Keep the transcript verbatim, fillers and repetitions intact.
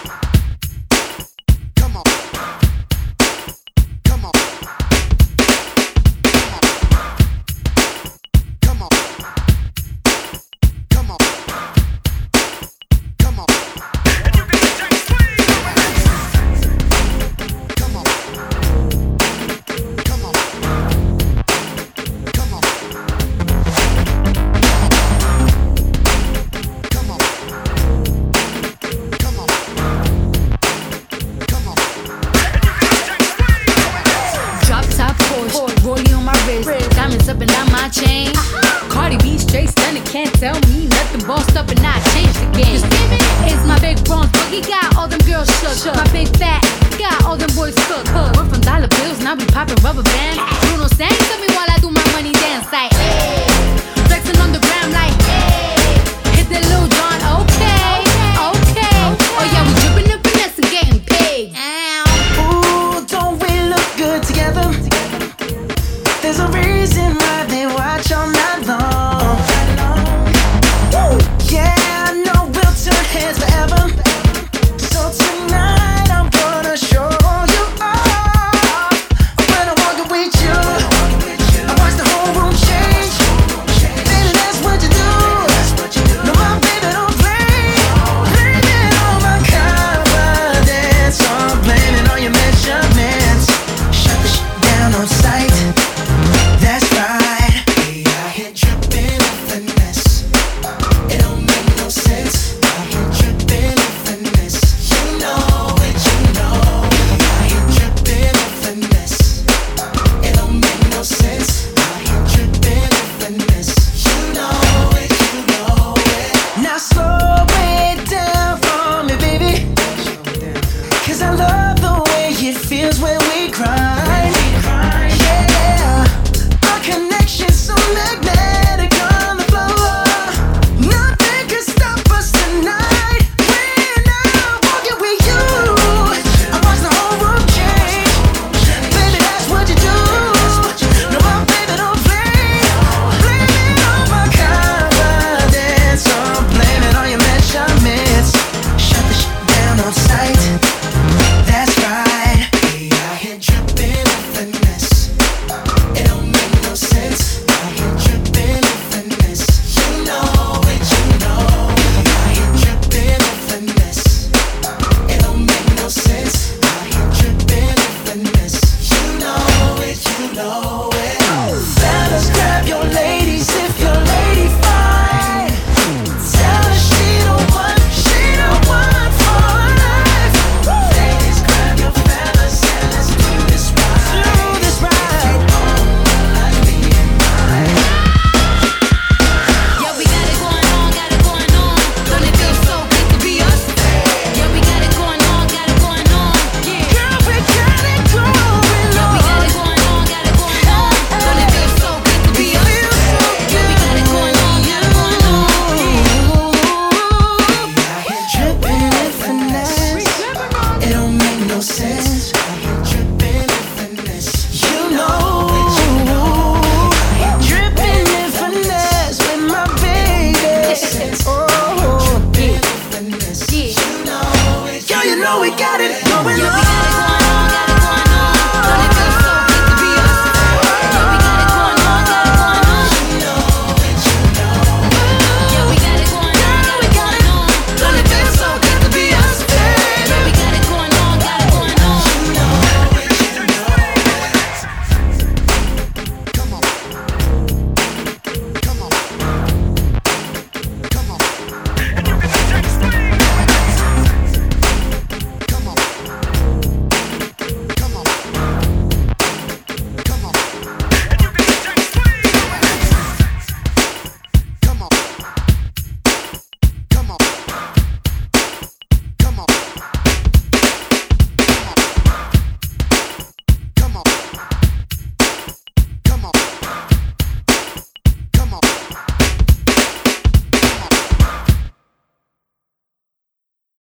Come on. Come on. Come on. Come on. Come on. And you can take sweet. Come on. Come on. Come on. Come on. Come on. Come on. Drop top Porsche, rollie on my wrist, diamonds up and down my chain. Cardi B straight stunning, can't tell me nothing. Bossed up and I changed the game. It's my big bronze boogie, got all them girls shook. My big fat, got all them boys cooked. Went from dollar bills, now we popping rubber bands. Bruno sang to me while I do my money dance like, hey. Flexing on the gram like, hey. Hit that Lil Jon, okay, okay. Oh yeah, we dripping and finesse and getting paid. Ooh, don't we look good together? There's a reason why they watch all night long. Woo! Yeah, I know we'll turn heads forever. So tonight I'm gonna show you off. When I'm walking with you, I watch the whole room change. Baby, that's what you do. No, my baby don't play. Blame it on my confidence, or blame it on your measurements. Shut the shit down on sight. That's right. We out here dripping in finesse. It don't make no sense. Out here dripping in finesse. You know it, you know. We out here dripping in finesse. It don't make no sense. Out here dripping in finesse. You know it, you know it. Now slow it down for me, baby. 'Cause I love the way it feels when we grind. Yeah, our connection's so magnetic on the floor. Nothing can stop us tonight. When I'm walking with you, I watch the whole room change. Baby, that's what you do. No, my baby don't play. Blame it on my confidence, or blame it on your measurements. Shut the shit down on sight. That's right. We out here dripping in finesse. It don't make no sense. Out here dripping in finesse. You know it, you know. We out here dripping in finesse. It don't make no sense. Out here dripping in finesse. You know it, you know it. Fellas, grab your ladies if your lady fine. Tell her she the one, she the one for life. Ladies, grab your fellas and let's do this right. Do this right. Like me and mine. Yeah, we got it going on, got it going on. Don't it feel so good to be us? Yeah, we got it going on, got it going on. Yeah, Girl, we got it going yeah, we got on. it going on, got it going on. Don't it feel so good to be us? Yeah, we got it going on, got it going on. Out here dripping in finesse. It don't make no sense. Out here dripping in finesse. You know, dripping in finesse with my baby. Oh, dripping in finesse. You know it. Girl, you know we got it going Yeah, we on.